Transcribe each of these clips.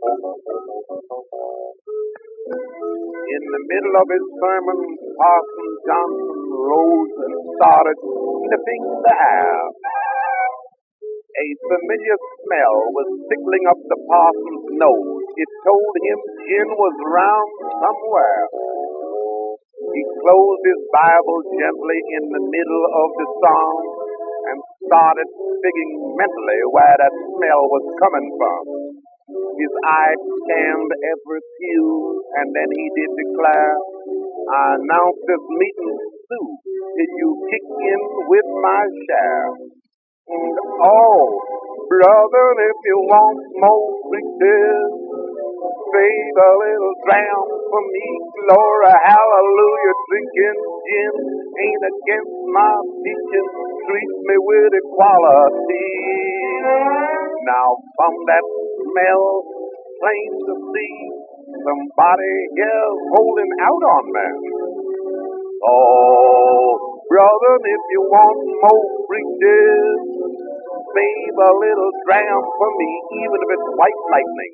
In the middle of his sermon, Parson Johnson rose and started sniffing the air. A familiar smell was tickling up the parson's nose. It told him gin was round somewhere. He closed his Bible gently in the middle of the psalm and started thinking mentally where that smell was coming from. His eye scanned every pew, and then he did declare, "I announce this meeting soon. Did you kick in with my share? And oh, brother, if you want more preachers, save a little dram for me. Glory, hallelujah, drinking gin ain't against my teaching. Treat me with equality." Now from that smell, plain to see, somebody here's holding out on me. Oh, brother, if you want more preachers, save a little dram for me, even if it's white lightning.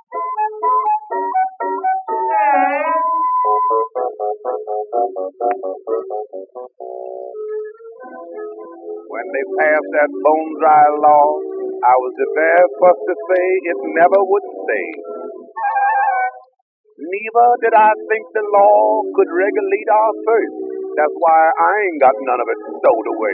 When they passed that bone dry law, I was the very first to say it never would stay. Neither did I think the law could regulate our thirst. That's why I ain't got none of it stowed away.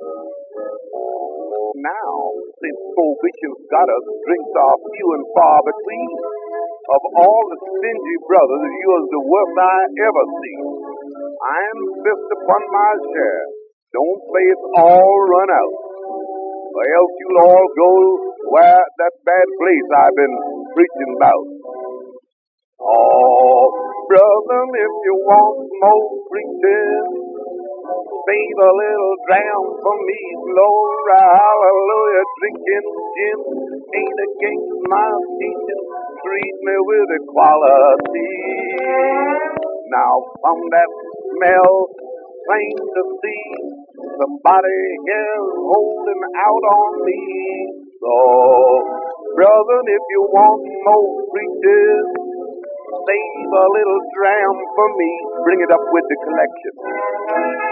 Now, since prohibition's got us, drinks are few and far between. Of all the stingy brothers, yours the worst I ever seen. I insist upon my share. Don't play it's all run out, or else you'll all go where that bad place I've been preaching about. Oh, brother, if you want more preaching, save a little dram for me. Glory, hallelujah, drinking gin ain't against my teaching. Treat me with equality. Now from that smell, plain to see, somebody here's holding out on me. So, brother, if you want more preachers, save a little dram for me. Bring it up with the collection.